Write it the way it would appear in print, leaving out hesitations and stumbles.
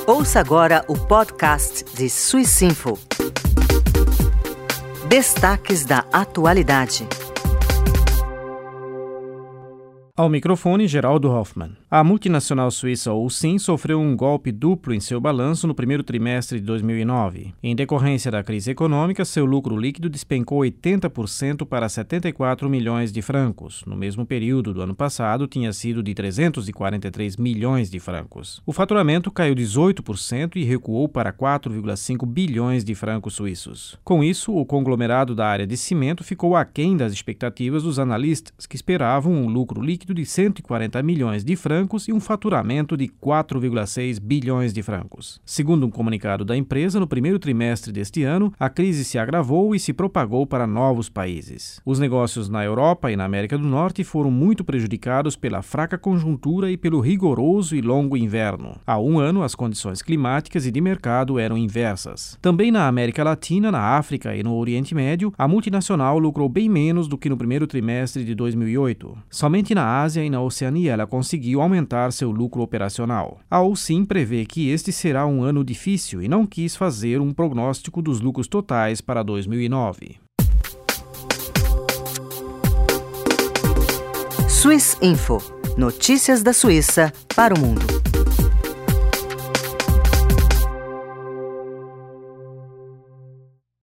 Ouça agora o podcast de Swissinfo. Destaques da atualidade. Ao microfone, Geraldo Hoffmann. A multinacional suíça Holcim sofreu um golpe duplo em seu balanço no primeiro trimestre de 2009. Em decorrência da crise econômica, seu lucro líquido despencou 80% para 74 milhões de francos. No mesmo período do ano passado, tinha sido de 343 milhões de francos. O faturamento caiu 18% e recuou para 4,5 bilhões de francos suíços. Com isso, o conglomerado da área de cimento ficou aquém das expectativas dos analistas, que esperavam um lucro líquido de 140 milhões de francos e um faturamento de 4,6 bilhões de francos. Segundo um comunicado da empresa, no primeiro trimestre deste ano, a crise se agravou e se propagou para novos países. Os negócios na Europa e na América do Norte foram muito prejudicados pela fraca conjuntura e pelo rigoroso e longo inverno. Há um ano, as condições climáticas e de mercado eram inversas. Também na América Latina, na África e no Oriente Médio, a multinacional lucrou bem menos do que no primeiro trimestre de 2008. Somente na Ásia e na Oceania ela conseguiu aumentar seu lucro operacional. A Holcim prevê que este será um ano difícil e não quis fazer um prognóstico dos lucros totais para 2009. Swissinfo. Notícias da Suíça para o mundo.